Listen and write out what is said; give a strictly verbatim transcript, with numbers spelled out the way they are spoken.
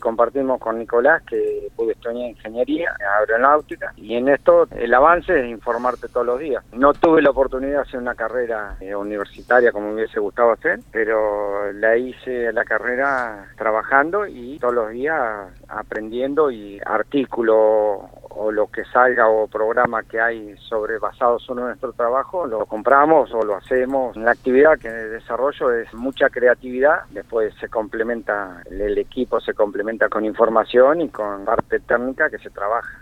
Compartimos con Nicolás, que pude estudiar ingeniería aeronáutica, y en esto el avance es informarte todos los días. No tuve la oportunidad de hacer una carrera eh, universitaria como me hubiese gustado hacer, pero la hice la carrera trabajando y todos los días aprendiendo, y artículo o lo que salga o programa que hay sobre basados en nuestro trabajo, lo compramos o lo hacemos. La actividad que desarrollo es mucha creatividad, después se complementa, el equipo se complementa con información y con parte técnica que se trabaja.